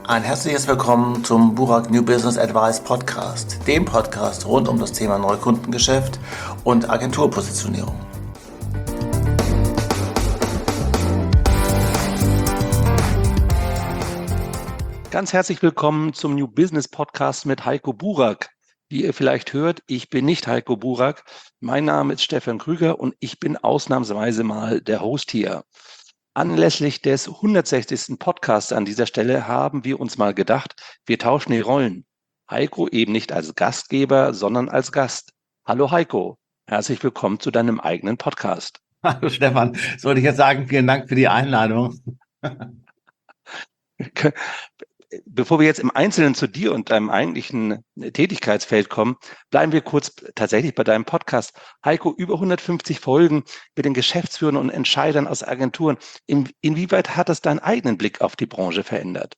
Ein herzliches Willkommen zum Burak New Business Advice Podcast, dem Podcast rund um das Thema Neukundengeschäft und Agenturpositionierung. Ganz herzlich willkommen zum New Business Podcast mit Heiko Burak. Wie ihr vielleicht hört, ich bin nicht Heiko Burak. Mein Name ist Stefan Krüger und ich bin ausnahmsweise mal der Host hier. Anlässlich des 160. Podcasts an dieser Stelle haben wir uns mal gedacht, wir tauschen die Rollen. Heiko eben nicht als Gastgeber, sondern als Gast. Hallo Heiko, herzlich willkommen zu deinem eigenen Podcast. Hallo Stefan, sollte ich jetzt sagen, vielen Dank für die Einladung. Bevor wir jetzt im Einzelnen zu dir und deinem eigentlichen Tätigkeitsfeld kommen, bleiben wir kurz tatsächlich bei deinem Podcast. Heiko, über 150 Folgen mit den Geschäftsführern und Entscheidern aus Agenturen. Inwieweit hat das deinen eigenen Blick auf die Branche verändert?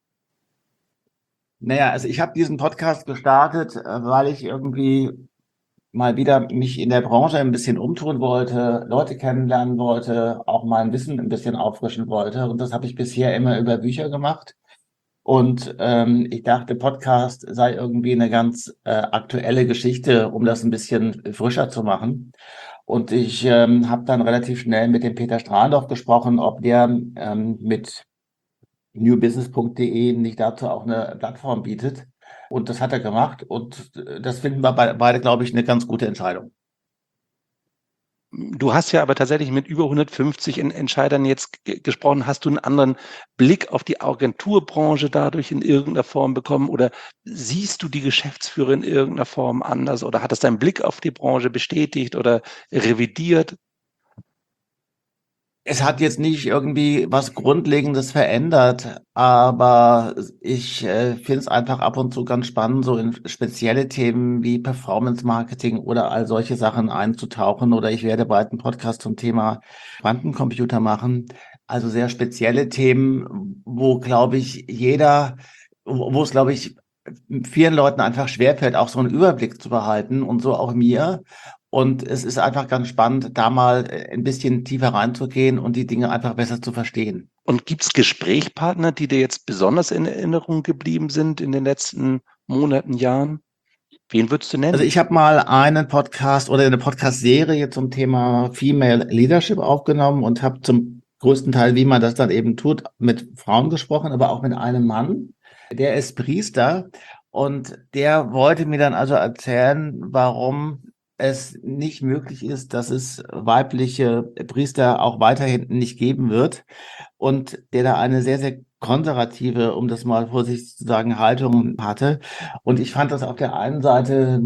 Naja, also ich habe diesen Podcast gestartet, weil ich irgendwie mal wieder mich in der Branche ein bisschen umtun wollte, Leute kennenlernen wollte, auch mein Wissen ein bisschen auffrischen wollte. Und das habe ich bisher immer über Bücher gemacht. Und ich dachte, Podcast sei irgendwie eine ganz aktuelle Geschichte, um das ein bisschen frischer zu machen. Und ich habe dann relativ schnell mit dem Peter Strahndorf gesprochen, ob der mit newbusiness.de nicht dazu auch eine Plattform bietet. Und das hat er gemacht. Und das finden wir beide, glaube ich, eine ganz gute Entscheidung. Du hast ja aber tatsächlich mit über 150 Entscheidern jetzt gesprochen. Hast du einen anderen Blick auf die Agenturbranche dadurch in irgendeiner Form bekommen oder siehst du die Geschäftsführer in irgendeiner Form anders oder hat das deinen Blick auf die Branche bestätigt oder revidiert? Es hat jetzt nicht irgendwie was Grundlegendes verändert, aber ich finde es einfach ab und zu ganz spannend, so in spezielle Themen wie Performance Marketing oder all solche Sachen einzutauchen. Oder ich werde bald einen Podcast zum Thema Quantencomputer machen. Also sehr spezielle Themen, wo, glaube ich, wo es, glaube ich, vielen Leuten einfach schwerfällt, auch so einen Überblick zu behalten und so auch mir. Und es ist einfach ganz spannend, da mal ein bisschen tiefer reinzugehen und die Dinge einfach besser zu verstehen. Und gibt es Gesprächspartner, die dir jetzt besonders in Erinnerung geblieben sind in den letzten Monaten, Jahren? Wen würdest du Also nennen? ich habe mal einen Podcast oder eine Podcast-Serie zum Thema Female Leadership aufgenommen und habe zum größten Teil, wie man das dann eben tut, mit Frauen gesprochen, aber auch mit einem Mann. Der ist Priester und der wollte mir dann also erzählen, warum es nicht möglich ist, dass es weibliche Priester auch weiterhin nicht geben wird. Und der da eine sehr, sehr konservative, um das mal vorsichtig zu sagen, Haltung hatte. Und ich fand das auf der einen Seite,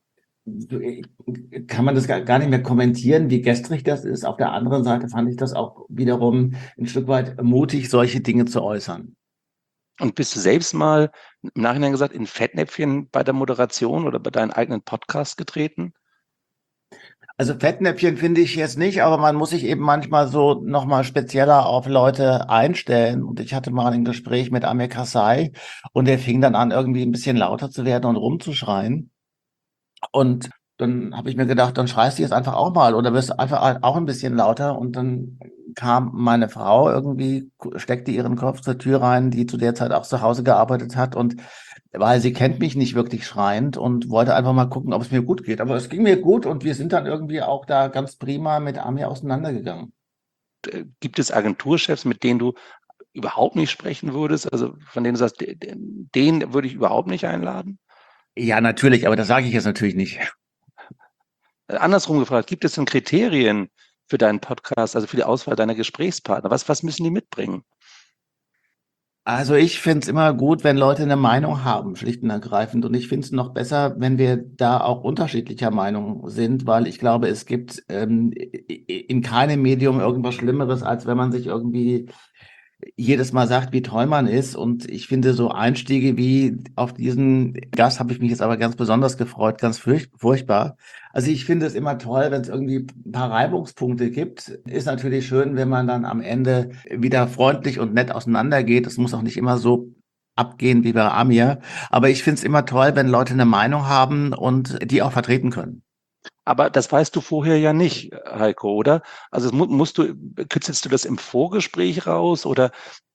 kann man das gar nicht mehr kommentieren, wie gestrig das ist. Auf der anderen Seite fand ich das auch wiederum ein Stück weit mutig, solche Dinge zu äußern. Und bist du selbst mal im Nachhinein gesagt in Fettnäpfchen bei der Moderation oder bei deinen eigenen Podcasts getreten? Also Fettnäpfchen finde ich jetzt nicht, aber man muss sich eben manchmal so nochmal spezieller auf Leute einstellen. Und ich hatte mal ein Gespräch mit Amir Karzai und der fing dann an, irgendwie ein bisschen lauter zu werden und rumzuschreien. Und dann habe ich mir gedacht, dann schreist du jetzt einfach auch mal oder wirst einfach auch ein bisschen lauter. Und dann kam meine Frau irgendwie, steckte ihren Kopf zur Tür rein, die zu der Zeit auch zu Hause gearbeitet hat. Und weil sie kennt mich nicht wirklich schreiend und wollte einfach mal gucken, ob es mir gut geht. Aber es ging mir gut und wir sind dann irgendwie auch da ganz prima mit Amir auseinandergegangen. Gibt es Agenturchefs, mit denen du überhaupt nicht sprechen würdest? Also von denen du sagst, den würde ich überhaupt nicht einladen? Ja, natürlich, aber das sage ich jetzt natürlich nicht. Andersrum gefragt, gibt es denn Kriterien für deinen Podcast, also für die Auswahl deiner Gesprächspartner? Was müssen die mitbringen? Also ich finde es immer gut, wenn Leute eine Meinung haben, schlicht und ergreifend. Und ich finde es noch besser, wenn wir da auch unterschiedlicher Meinung sind, weil ich glaube, es gibt in keinem Medium irgendwas Schlimmeres, als wenn man sich irgendwie jedes Mal sagt, wie toll man ist. Und ich finde so Einstiege wie auf diesen Gast habe ich mich jetzt aber ganz besonders gefreut, ganz furchtbar. Also ich finde es immer toll, wenn es irgendwie ein paar Reibungspunkte gibt. Ist natürlich schön, wenn man dann am Ende wieder freundlich und nett auseinandergeht. Es muss auch nicht immer so abgehen wie bei Amir. Aber ich finde es immer toll, wenn Leute eine Meinung haben und die auch vertreten können. Aber das weißt du vorher ja nicht, Heiko, oder? Also musst du, kitzelst du das im Vorgespräch raus oder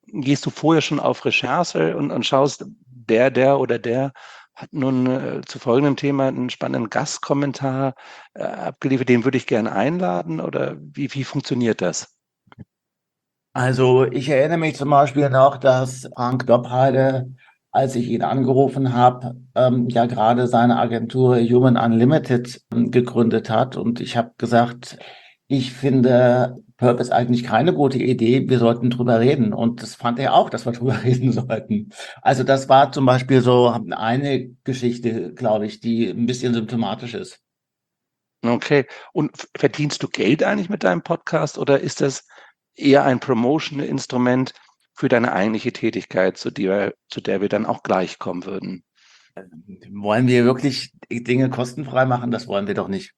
gehst du vorher schon auf Recherche und schaust, der oder der hat nun zu folgendem Thema einen spannenden Gastkommentar abgeliefert, den würde ich gerne einladen, oder wie funktioniert das? Also ich erinnere mich zum Beispiel noch, dass Frank Doppheide, als ich ihn angerufen habe, ja gerade seine Agentur Human Unlimited gegründet hat. Und ich habe gesagt, ich finde Purpose eigentlich keine gute Idee. Wir sollten drüber reden. Und das fand er auch, dass wir drüber reden sollten. Also das war zum Beispiel so eine Geschichte, glaube ich, die ein bisschen symptomatisch ist. Okay. Und verdienst du Geld eigentlich mit deinem Podcast, oder ist das eher ein Promotion-Instrument für deine eigentliche Tätigkeit, zu der wir dann auch gleich kommen würden? Wollen wir wirklich Dinge kostenfrei machen? Das wollen wir doch nicht.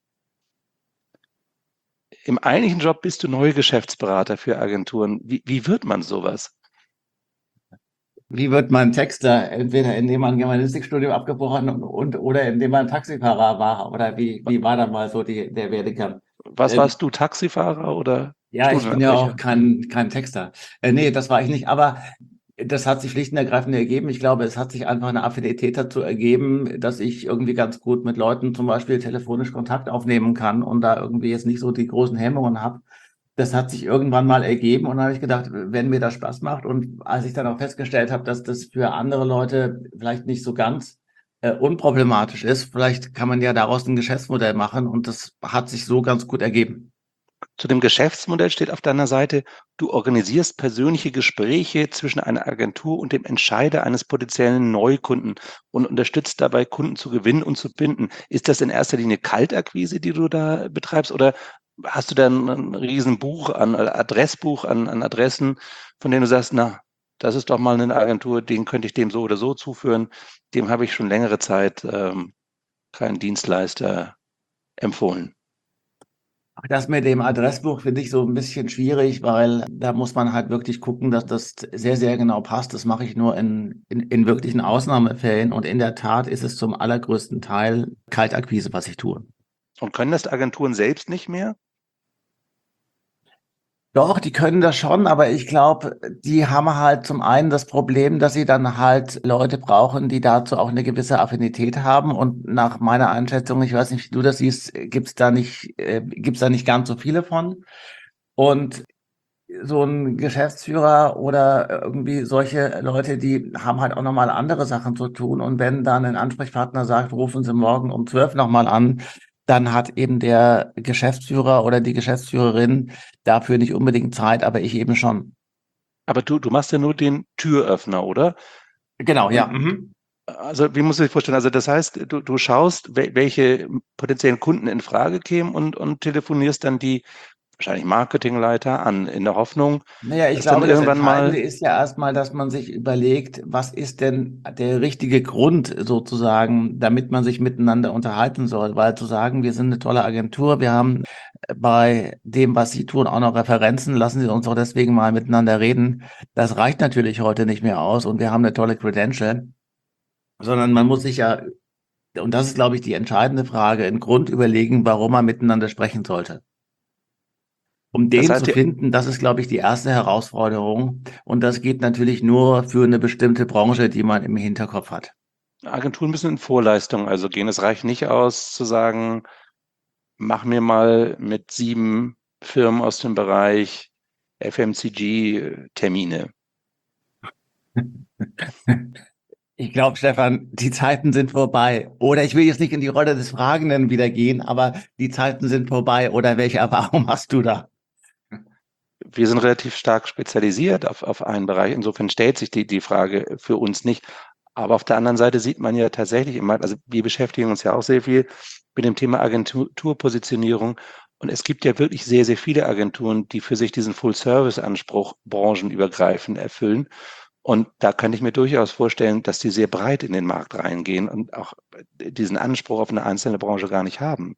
Im eigentlichen Job bist du neuer Geschäftsberater für Agenturen. Wie wird man sowas? Wie wird man Texter? Entweder indem man ein Germanistikstudium abgebrochen und oder indem man Taxifahrer war, oder wie war da mal so der Werdegang? Was Ähm, warst du, Taxifahrer oder ja, ich bin ja auch Studienabbrecher? kein Texter. Nee, das war ich nicht, aber das hat sich schlicht und ergreifend ergeben. Ich glaube, es hat sich einfach eine Affinität dazu ergeben, dass ich irgendwie ganz gut mit Leuten zum Beispiel telefonisch Kontakt aufnehmen kann und da irgendwie jetzt nicht so die großen Hemmungen habe. Das hat sich irgendwann mal ergeben und dann habe ich gedacht, wenn mir das Spaß macht und als ich dann auch festgestellt habe, dass das für andere Leute vielleicht nicht so ganz unproblematisch ist, vielleicht kann man ja daraus ein Geschäftsmodell machen und das hat sich so ganz gut ergeben. Zu dem Geschäftsmodell steht auf deiner Seite, du organisierst persönliche Gespräche zwischen einer Agentur und dem Entscheider eines potenziellen Neukunden und unterstützt dabei, Kunden zu gewinnen und zu binden. Ist das in erster Linie Kaltakquise, die du da betreibst, oder hast du da ein Riesenbuch Adressbuch an Adressen, von denen du sagst, na, das ist doch mal eine Agentur, den könnte ich dem so oder so zuführen, dem habe ich schon längere Zeit keinen Dienstleister empfohlen. Das mit dem Adressbuch finde ich so ein bisschen schwierig, weil da muss man halt wirklich gucken, dass das sehr, sehr genau passt. Das mache ich nur in wirklichen Ausnahmefällen und in der Tat ist es zum allergrößten Teil Kaltakquise, was ich tue. Und können das Agenturen selbst nicht mehr? Doch, die können das schon, aber ich glaube, die haben halt zum einen das Problem, dass sie dann halt Leute brauchen, die dazu auch eine gewisse Affinität haben. Und nach meiner Einschätzung, ich weiß nicht, wie du das siehst, gibt's da nicht ganz so viele von. Und so ein Geschäftsführer oder irgendwie solche Leute, die haben halt auch nochmal andere Sachen zu tun. Und wenn dann ein Ansprechpartner sagt, rufen Sie morgen um 12 nochmal an, dann hat eben der Geschäftsführer oder die Geschäftsführerin dafür nicht unbedingt Zeit, aber ich eben schon. Aber du machst ja nur den Türöffner, oder? Genau, ja. Und Mhm. also wie muss ich sich vorstellen? Also das heißt, du schaust, welche potenziellen Kunden in Frage kämen und telefonierst dann die wahrscheinlich Marketingleiter an, in der Hoffnung, Naja, ich dass dann glaube, das irgendwann Entscheidende mal, ist ja erstmal, dass man sich überlegt, was ist denn der richtige Grund sozusagen, damit man sich miteinander unterhalten soll. Weil zu sagen, wir sind eine tolle Agentur, wir haben bei dem, was Sie tun, auch noch Referenzen, lassen Sie uns doch deswegen mal miteinander reden. Das reicht natürlich heute nicht mehr aus und wir haben eine tolle Credential, sondern man muss sich ja, und das ist, glaube ich, die entscheidende Frage, einen Grund überlegen, warum man miteinander sprechen sollte. Um das den zu heißt, die finden, das ist, glaube ich, die erste Herausforderung. Und das geht natürlich nur für eine bestimmte Branche, die man im Hinterkopf hat. Agenturen müssen in Vorleistung also gehen. Es reicht nicht aus zu sagen, mach mir mal mit 7 Firmen aus dem Bereich FMCG Termine. Ich glaube, Stefan, die Zeiten sind vorbei. Oder ich will jetzt nicht in die Rolle des Fragenden wieder gehen, aber die Zeiten sind vorbei. Oder welche Erfahrung hast du da? Wir sind relativ stark spezialisiert auf einen Bereich. Insofern stellt sich die Frage für uns nicht. Aber auf der anderen Seite sieht man ja tatsächlich immer, also wir beschäftigen uns ja auch sehr viel mit dem Thema Agenturpositionierung. Und es gibt ja wirklich sehr, sehr viele Agenturen, die für sich diesen Full-Service-Anspruch branchenübergreifend erfüllen. Und da könnte ich mir durchaus vorstellen, dass die sehr breit in den Markt reingehen und auch diesen Anspruch auf eine einzelne Branche gar nicht haben.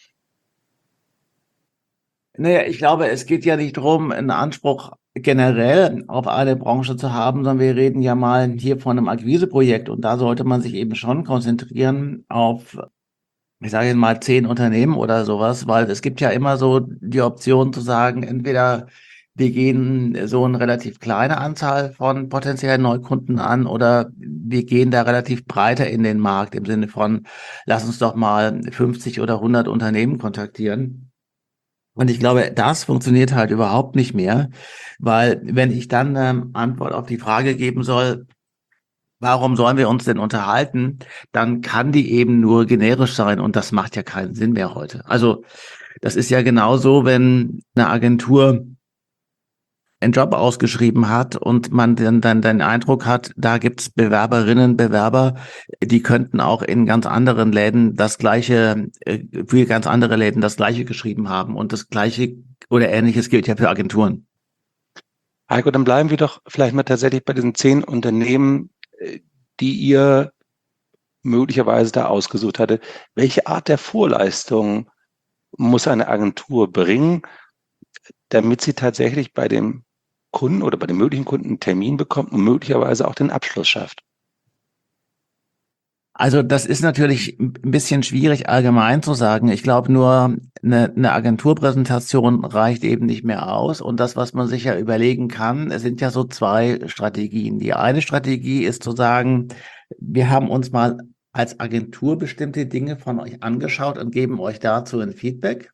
Naja, ich glaube, es geht ja nicht darum, einen Anspruch generell auf eine Branche zu haben, sondern wir reden ja mal hier von einem Akquiseprojekt und da sollte man sich eben schon konzentrieren auf, ich sage jetzt mal 10 Unternehmen oder sowas, weil es gibt ja immer so die Option zu sagen, entweder wir gehen so eine relativ kleine Anzahl von potenziellen Neukunden an oder wir gehen da relativ breiter in den Markt im Sinne von, lass uns doch mal 50 oder 100 Unternehmen kontaktieren. Und ich glaube, das funktioniert halt überhaupt nicht mehr, weil wenn ich dann Antwort auf die Frage geben soll, warum sollen wir uns denn unterhalten, dann kann die eben nur generisch sein und das macht ja keinen Sinn mehr heute. Also das ist ja genauso, wenn eine Agentur einen Job ausgeschrieben hat und man dann den Eindruck hat, da gibt's Bewerberinnen, Bewerber, die könnten auch in ganz anderen Läden das Gleiche, für ganz andere Läden das Gleiche geschrieben haben. Und das Gleiche oder Ähnliches gilt ja für Agenturen. Heiko, dann bleiben wir doch vielleicht mal tatsächlich bei diesen 10 Unternehmen, die ihr möglicherweise da ausgesucht hatte. Welche Art der Vorleistung muss eine Agentur bringen, damit sie tatsächlich bei dem Kunden oder bei dem möglichen Kunden einen Termin bekommt und möglicherweise auch den Abschluss schafft? Also das ist natürlich ein bisschen schwierig allgemein zu sagen. Ich glaube nur, eine Agenturpräsentation reicht eben nicht mehr aus. Und das, was man sich ja überlegen kann, es sind ja so zwei Strategien. Die eine Strategie ist zu sagen, wir haben uns mal als Agentur bestimmte Dinge von euch angeschaut und geben euch dazu ein Feedback.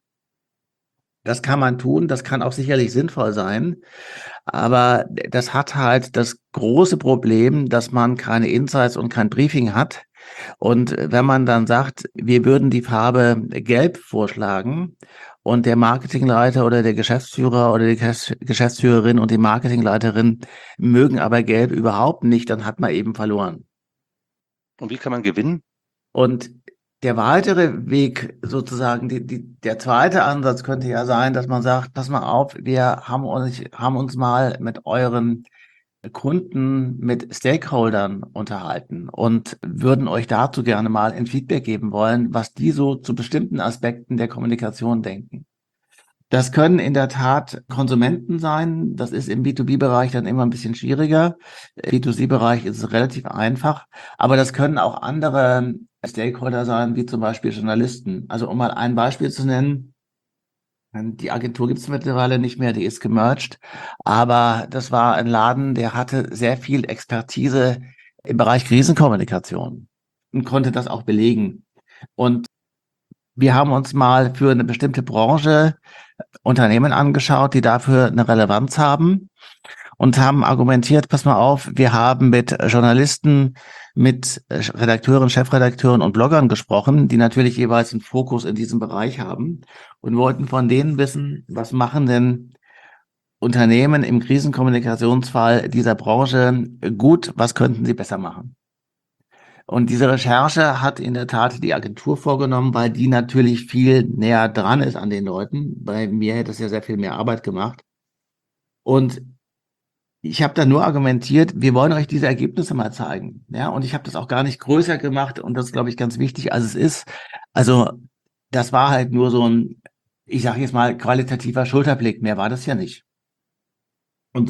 Das kann man tun, das kann auch sicherlich sinnvoll sein. Aber das hat halt das große Problem, dass man keine Insights und kein Briefing hat. Und wenn man dann sagt, wir würden die Farbe Gelb vorschlagen und der Marketingleiter oder der Geschäftsführer oder die Geschäftsführerin und die Marketingleiterin mögen aber Gelb überhaupt nicht, dann hat man eben verloren. Und wie kann man gewinnen? Und der weitere Weg, sozusagen, der zweite Ansatz könnte ja sein, dass man sagt, pass mal auf, wir haben uns mal mit euren Kunden, mit Stakeholdern unterhalten und würden euch dazu gerne mal ein Feedback geben wollen, was die so zu bestimmten Aspekten der Kommunikation denken. Das können in der Tat Konsumenten sein. Das ist im B2B-Bereich dann immer ein bisschen schwieriger. Im B2C-Bereich ist es relativ einfach. Aber das können auch andere Stakeholder sein, wie zum Beispiel Journalisten. Also um mal ein Beispiel zu nennen. Die Agentur gibt es mittlerweile nicht mehr, die ist gemerged. Aber das war ein Laden, der hatte sehr viel Expertise im Bereich Krisenkommunikation und konnte das auch belegen. Und wir haben uns mal für eine bestimmte Branche Unternehmen angeschaut, die dafür eine Relevanz haben und haben argumentiert, pass mal auf, wir haben mit Journalisten, mit Redakteuren, Chefredakteuren und Bloggern gesprochen, die natürlich jeweils einen Fokus in diesem Bereich haben und wollten von denen wissen, was machen denn Unternehmen im Krisenkommunikationsfall dieser Branche gut, was könnten sie besser machen? Und diese Recherche hat in der Tat die Agentur vorgenommen, weil die natürlich viel näher dran ist an den Leuten. Bei mir hätte es ja sehr viel mehr Arbeit gemacht. Und ich habe da nur argumentiert, wir wollen euch diese Ergebnisse mal zeigen. Ja, und ich habe das auch gar nicht größer gemacht und das ist, glaube ich, ganz wichtig, als es ist. Also, das war halt nur so ein, ich sage jetzt mal, qualitativer Schulterblick. Mehr war das ja nicht. Und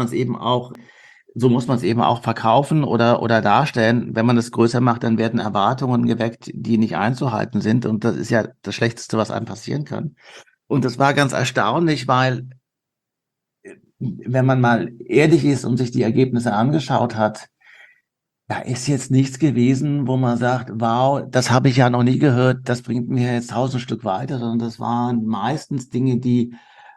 so muss man es eben auch verkaufen oder darstellen. Wenn man es größer macht, dann werden Erwartungen geweckt, die nicht einzuhalten sind. Und das ist ja das Schlechteste, was einem passieren kann. Und das war ganz erstaunlich, weil wenn man mal ehrlich ist und sich die Ergebnisse angeschaut hat, da ist jetzt nichts gewesen, wo man sagt, wow, das habe ich ja noch nie gehört, das bringt mir jetzt 1.000 Stück weiter, sondern das waren meistens Dinge, die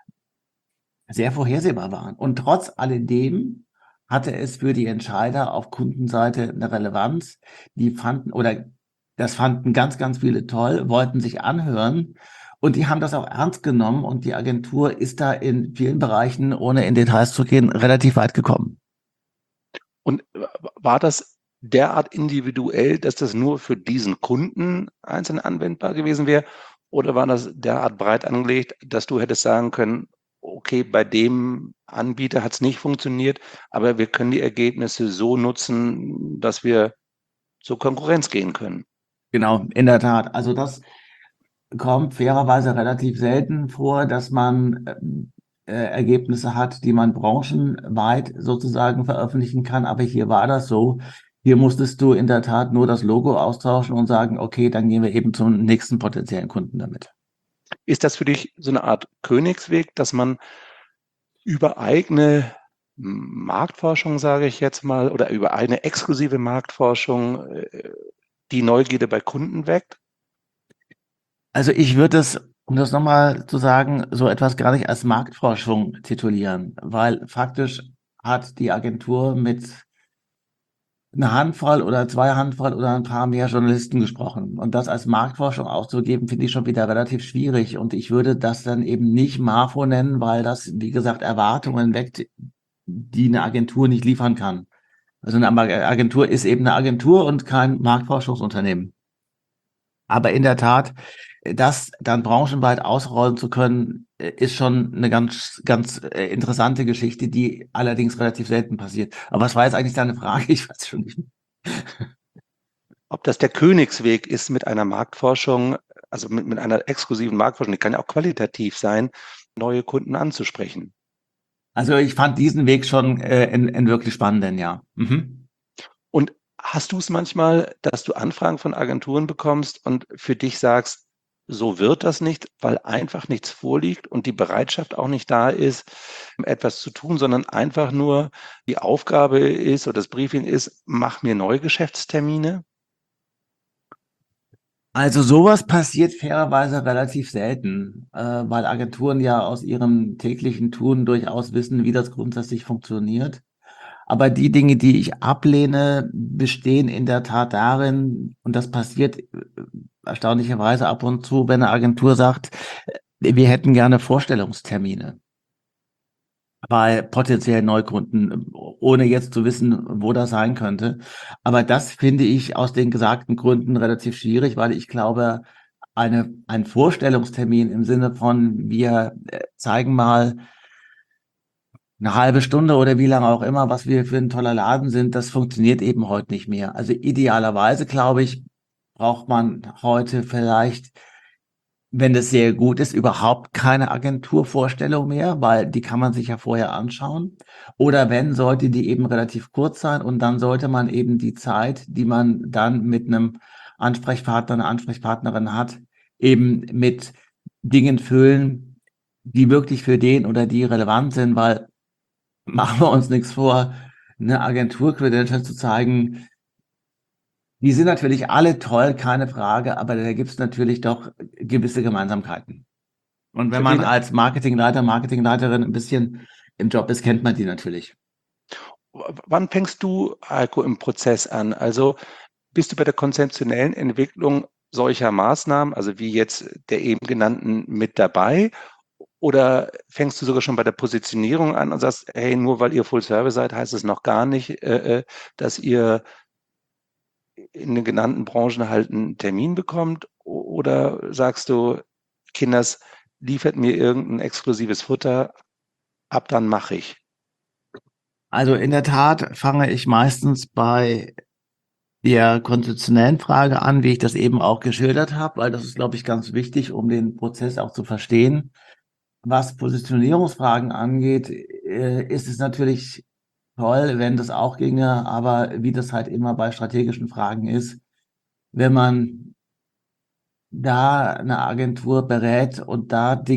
sehr vorhersehbar waren. Und trotz alledem hatte es für die Entscheider auf Kundenseite eine Relevanz. Die fanden, oder das fanden ganz, ganz viele toll, wollten sich anhören. Und die haben das auch ernst genommen. Und die Agentur ist da in vielen Bereichen, ohne in Details zu gehen, relativ weit gekommen. Und war das derart individuell, dass das nur für diesen Kunden einzeln anwendbar gewesen wäre? Oder war das derart breit angelegt, dass du hättest sagen können, okay, bei dem Anbieter hat es nicht funktioniert, aber wir können die Ergebnisse so nutzen, dass wir zur Konkurrenz gehen können? Genau, in der Tat. Also das kommt fairerweise relativ selten vor, dass man Ergebnisse hat, die man branchenweit sozusagen veröffentlichen kann. Aber hier war das so. Hier musstest du in der Tat nur das Logo austauschen und sagen, okay, dann gehen wir eben zum nächsten potenziellen Kunden damit. Ist das für dich so eine Art Königsweg, dass man über eigene Marktforschung, sage ich jetzt mal, oder über eine exklusive Marktforschung die Neugierde bei Kunden weckt? Also ich würde es, um das nochmal zu sagen, so etwas gar nicht als Marktforschung titulieren, weil faktisch hat die Agentur mit einer Handvoll oder zwei Handvoll oder ein paar mehr Journalisten gesprochen. Und das als Marktforschung auszugeben, finde ich schon wieder relativ schwierig. Und ich würde das dann eben nicht Marfo nennen, weil das, wie gesagt, Erwartungen weckt, die eine Agentur nicht liefern kann. Also eine Agentur ist eben eine Agentur und kein Marktforschungsunternehmen. Aber in der Tat, das dann branchenweit ausrollen zu können, ist schon eine ganz interessante Geschichte, die allerdings relativ selten passiert. Aber was war jetzt eigentlich deine Frage? Ich weiß schon nicht. Ob das der Königsweg ist mit einer Marktforschung, also mit einer exklusiven Marktforschung, die kann ja auch qualitativ sein, neue Kunden anzusprechen. Also ich fand diesen Weg schon in wirklich spannenden, ja. Mhm. Und hast du es manchmal, dass du Anfragen von Agenturen bekommst und für dich sagst, so wird das nicht, weil einfach nichts vorliegt und die Bereitschaft auch nicht da ist, etwas zu tun, sondern einfach nur die Aufgabe ist oder das Briefing ist, mach mir neue Geschäftstermine? Also sowas passiert fairerweise relativ selten, weil Agenturen ja aus ihrem täglichen Tun durchaus wissen, wie das grundsätzlich funktioniert. Aber die Dinge, die ich ablehne, bestehen in der Tat darin, und das passiert erstaunlicherweise ab und zu, wenn eine Agentur sagt, wir hätten gerne Vorstellungstermine bei potenziellen Neukunden, ohne jetzt zu wissen, wo das sein könnte. Aber das finde ich aus den gesagten Gründen relativ schwierig, weil ich glaube, ein Vorstellungstermin im Sinne von, wir zeigen mal eine halbe Stunde oder wie lange auch immer, was wir für ein toller Laden sind, das funktioniert eben heute nicht mehr. Also idealerweise, glaube ich, braucht man heute vielleicht, wenn das sehr gut ist, überhaupt keine Agenturvorstellung mehr, weil die kann man sich ja vorher anschauen. Oder wenn, sollte die eben relativ kurz sein und dann sollte man eben die Zeit, die man dann mit einem Ansprechpartner, einer Ansprechpartnerin hat, eben mit Dingen füllen, die wirklich für den oder die relevant sind, weil machen wir uns nichts vor, eine Agentur-Credential zu zeigen. Die sind natürlich alle toll, keine Frage, aber da gibt es natürlich doch gewisse Gemeinsamkeiten. Und wenn Für man wen, als Marketingleiter, Marketingleiterin ein bisschen im Job ist, kennt man die natürlich. wann fängst du, Heiko, im Prozess an? Also bist du bei der konzeptionellen Entwicklung solcher Maßnahmen, also wie jetzt der eben genannten, mit dabei? Oder fängst du sogar schon bei der Positionierung an und sagst, hey, nur weil ihr Full Service seid, heißt es noch gar nicht, dass ihr in den genannten Branchen halt einen Termin bekommt? Oder sagst du, Kinders, liefert mir irgendein exklusives Futter, ab dann mache ich. Also in der Tat fange ich meistens bei der konzeptionellen Frage an, wie ich das eben auch geschildert habe, weil das ist, glaube ich, ganz wichtig, um den Prozess auch zu verstehen. Was Positionierungsfragen angeht, ist es natürlich toll, wenn das auch ginge, aber wie das halt immer bei strategischen Fragen ist, wenn man da eine Agentur berät und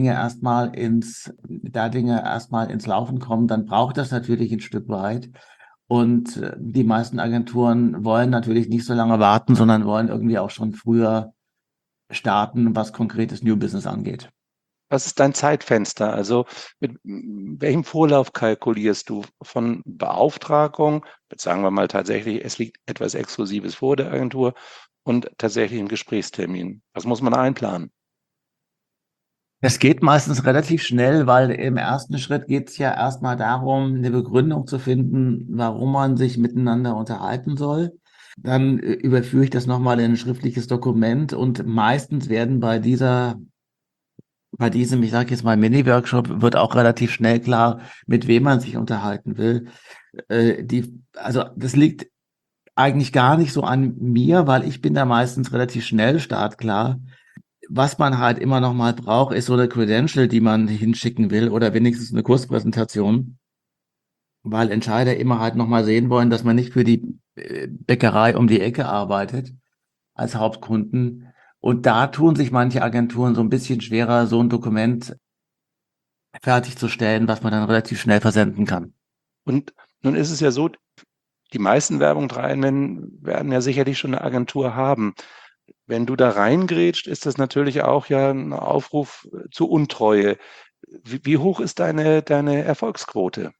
da Dinge erstmal ins Laufen kommen, dann braucht das natürlich ein Stück weit. Und die meisten Agenturen wollen natürlich nicht so lange warten, sondern wollen irgendwie auch schon früher starten, was konkretes New Business angeht. Was ist dein Zeitfenster? Also mit welchem Vorlauf kalkulierst du von Beauftragung, jetzt sagen wir mal tatsächlich, es liegt etwas Exklusives vor der Agentur und tatsächlich ein Gesprächstermin? Was muss man einplanen? Es geht meistens relativ schnell, weil im ersten Schritt geht es ja erstmal darum, eine Begründung zu finden, warum man sich miteinander unterhalten soll. Dann überführe ich das nochmal in ein schriftliches Dokument und meistens werden bei diesem, ich sage jetzt mal Mini-Workshop, wird auch relativ schnell klar, mit wem man sich unterhalten will. Also das liegt eigentlich gar nicht so an mir, weil ich bin da meistens relativ schnell startklar. Was man halt immer noch mal braucht, ist so eine Credential, die man hinschicken will oder wenigstens eine Kurspräsentation, weil Entscheider immer halt noch mal sehen wollen, dass man nicht für die Bäckerei um die Ecke arbeitet als Hauptkunden. Und da tun sich manche Agenturen so ein bisschen schwerer, so ein Dokument fertigzustellen, was man dann relativ schnell versenden kann. Und nun ist es ja so, die meisten Werbungtreibenden werden ja sicherlich schon eine Agentur haben. Wenn du da reingrätscht, ist das natürlich auch ja ein Aufruf zur Untreue. Wie hoch ist deine Erfolgsquote?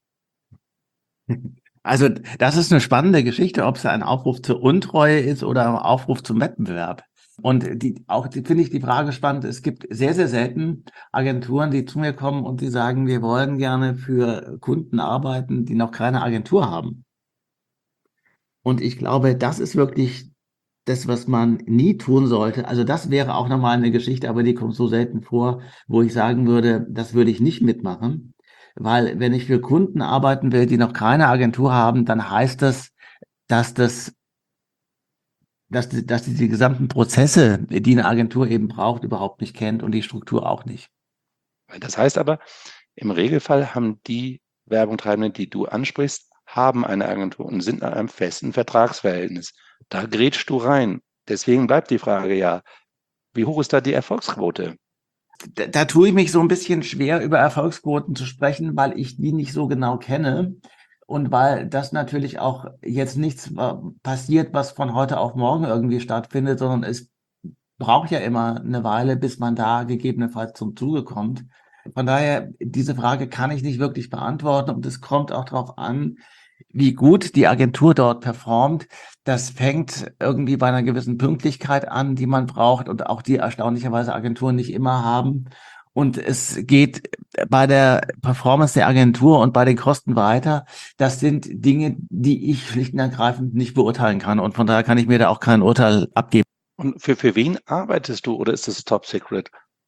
Also das ist eine spannende Geschichte, ob es ein Aufruf zur Untreue ist oder ein Aufruf zum Wettbewerb. Und die finde ich die Frage spannend. Es gibt sehr, sehr selten Agenturen, die zu mir kommen und die sagen, wir wollen gerne für Kunden arbeiten, die noch keine Agentur haben. Und ich glaube, das ist wirklich das, was man nie tun sollte. Also das wäre auch nochmal eine Geschichte, aber die kommt so selten vor, wo ich sagen würde, das würde ich nicht mitmachen. Weil wenn ich für Kunden arbeiten will, die noch keine Agentur haben, dann heißt das, dass das, dass die gesamten Prozesse, die eine Agentur eben braucht, überhaupt nicht kennt und die Struktur auch nicht. Das heißt aber, im Regelfall haben die Werbungtreibenden, die du ansprichst, haben eine Agentur und sind in einem festen Vertragsverhältnis. Da grätschst du rein. Deswegen bleibt die Frage ja, wie hoch ist da die Erfolgsquote? Da tue ich mich so ein bisschen schwer, über Erfolgsquoten zu sprechen, weil ich die nicht so genau kenne und weil das natürlich auch jetzt nichts passiert, was von heute auf morgen irgendwie stattfindet, sondern es braucht ja immer eine Weile, bis man da gegebenenfalls zum Zuge kommt. Von daher, diese Frage kann ich nicht wirklich beantworten und es kommt auch darauf an, wie gut die Agentur dort performt. Das fängt irgendwie bei einer gewissen Pünktlichkeit an, die man braucht und auch die erstaunlicherweise Agenturen nicht immer haben. Und es geht bei der Performance der Agentur und bei den Kosten weiter. Das sind Dinge, die ich schlicht und ergreifend nicht beurteilen kann. Und von daher kann ich mir da auch kein Urteil abgeben. Und für wen arbeitest du oder ist das Top Secret?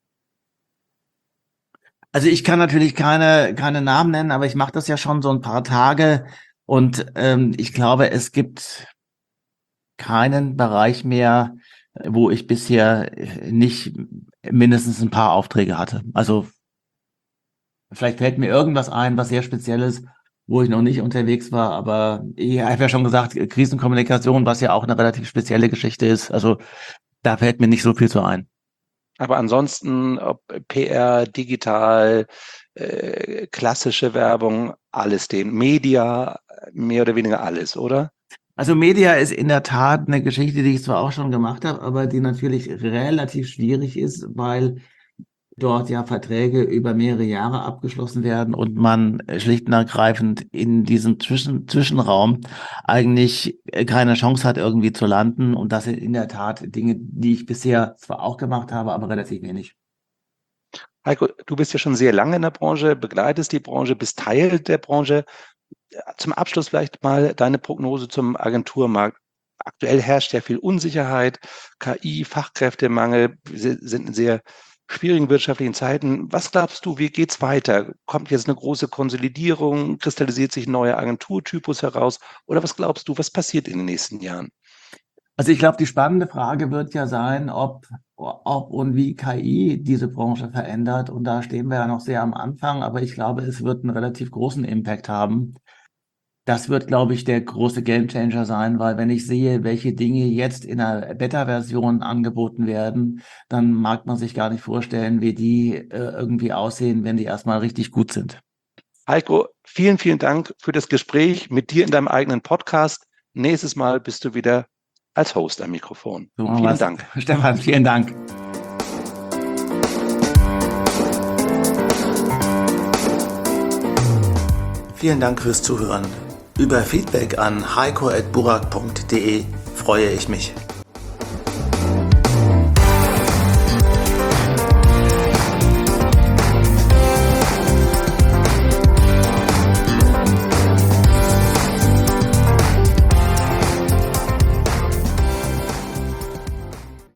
Also ich kann natürlich keine Namen nennen, aber ich mache das ja schon so ein paar Tage und ich glaube, es gibt keinen Bereich mehr, wo ich bisher nicht mindestens ein paar Aufträge hatte. Also vielleicht fällt mir irgendwas ein, was sehr Spezielles, wo ich noch nicht unterwegs war, aber ich habe ja schon gesagt, Krisenkommunikation, was ja auch eine relativ spezielle Geschichte ist. Also da fällt mir nicht so viel zu ein. Aber ansonsten, ob PR, digital, klassische Werbung, alles den Media, mehr oder weniger alles, oder? Also Media ist in der Tat eine Geschichte, die ich zwar auch schon gemacht habe, aber die natürlich relativ schwierig ist, weil dort ja Verträge über mehrere Jahre abgeschlossen werden und man schlicht und ergreifend in diesem Zwischenraum eigentlich keine Chance hat, irgendwie zu landen. Und das sind in der Tat Dinge, die ich bisher zwar auch gemacht habe, aber relativ wenig. Heiko, du bist ja schon sehr lange in der Branche, begleitest die Branche, bist Teil der Branche. Zum Abschluss vielleicht mal deine Prognose zum Agenturmarkt. Aktuell herrscht ja viel Unsicherheit, KI, Fachkräftemangel, wir sind in sehr schwierigen wirtschaftlichen Zeiten. Was glaubst du, wie geht's weiter? Kommt jetzt eine große Konsolidierung? Kristallisiert sich ein neuer Agenturtypus heraus? Oder was glaubst du, was passiert in den nächsten Jahren? Also ich glaube, die spannende Frage wird ja sein, ob und wie KI diese Branche verändert. Und da stehen wir ja noch sehr am Anfang, aber ich glaube, es wird einen relativ großen Impact haben. Das wird, glaube ich, der große Gamechanger sein, weil wenn ich sehe, welche Dinge jetzt in einer Beta-Version angeboten werden, dann mag man sich gar nicht vorstellen, wie die irgendwie aussehen, wenn die erstmal richtig gut sind. Heiko, vielen, vielen Dank für das Gespräch mit dir in deinem eigenen Podcast. Nächstes Mal bist du wieder als Host am Mikrofon. So machen Vielen wir's. Dank. Stefan, vielen Dank. Vielen Dank fürs Zuhören. Über Feedback an heiko@burak.de freue ich mich.